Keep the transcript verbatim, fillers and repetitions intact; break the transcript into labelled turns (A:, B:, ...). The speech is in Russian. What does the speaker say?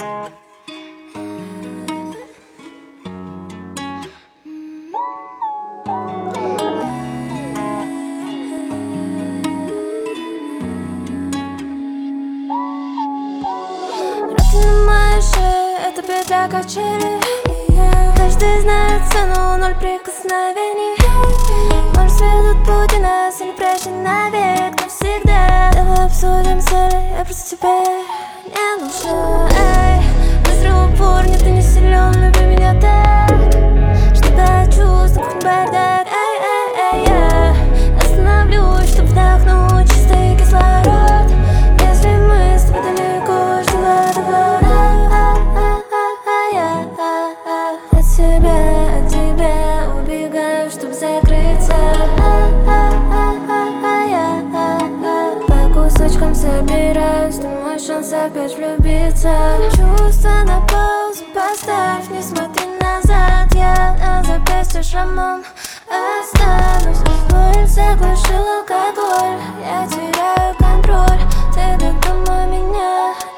A: Руки на моей шее, это петля качели. Каждый знает цену, ноль прикосновений. Может, сведут пути нас или прячет навек навсегда. Давай обсудим цели, я просто тебе не нужна. Эй, выстрел в упор, нет, ты не силен, люби меня так, чтобы я чувствовал хоть бардак. Эй, эй, эй, я остановлюсь, чтобы вдохнуть чистый кислород. Если мы с тобой далеко, ждала договора. От себя, от тебя убегаю, чтоб закрыться. По кусочкам собираюсь, ты мой шанс опять влюбиться. Чувства на паузу поставь, не смотри назад. Я на запястье шрамом останусь. Боль заглушил алкоголь, я теряю контроль. Ты додумай меня.